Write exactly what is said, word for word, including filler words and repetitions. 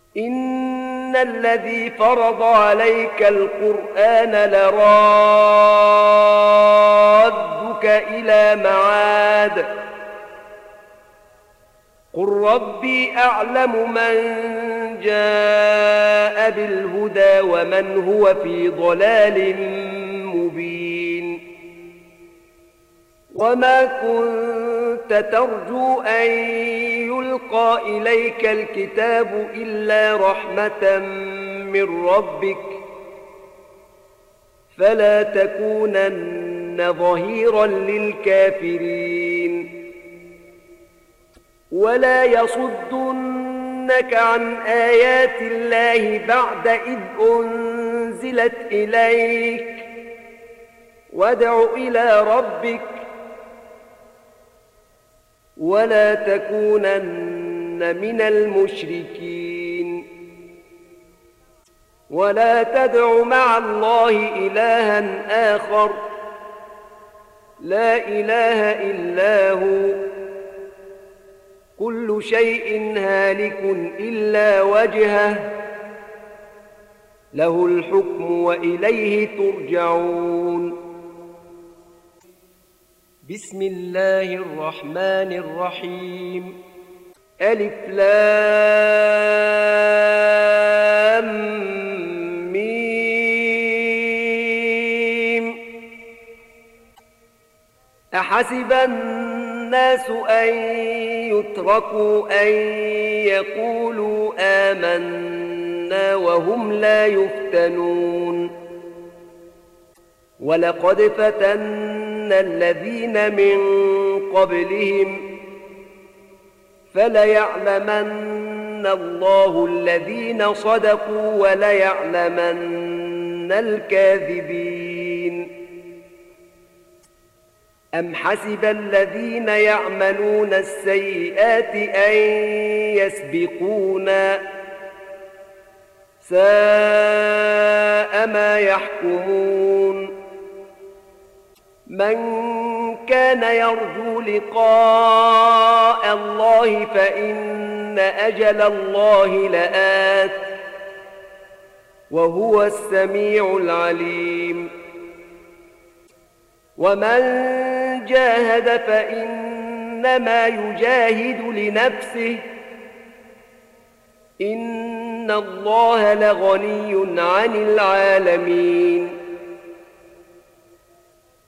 إن الذي فرض عليك القرآن لرادك إلى معاد قل ربي أعلم من جاء بالهدى ومن هو في ضلال مبين وما كنت ترجو أن يلقى إليك الكتاب إلا رحمة من ربك فلا تكونن ظهيرا للكافرين ولا يصدنك عن آيات الله بعد إذ أنزلت إليك وادع إلى ربك ولا تكونن من المشركين ولا تدع مع الله إلها آخر لا إله إلا هو كل شيء هالك إلا وجهه له الحكم وإليه ترجعون بسم الله الرحمن الرحيم ألف لام ميم أحسب الناس أن يتركوا أن يقولوا آمنا وهم لا يفتنون ولقد فتنا الذين من قبلهم فليعلمن الله الذين صدقوا وليعلمن الكاذبين أم حسب الذين يعملون السيئات أن يسبقونا ساء ما يحكمون من كان يرجو لقاء الله فإن أجل الله لآت وهو السميع العليم ومن جاهد فإنما يجاهد لنفسه إن الله لغني عن العالمين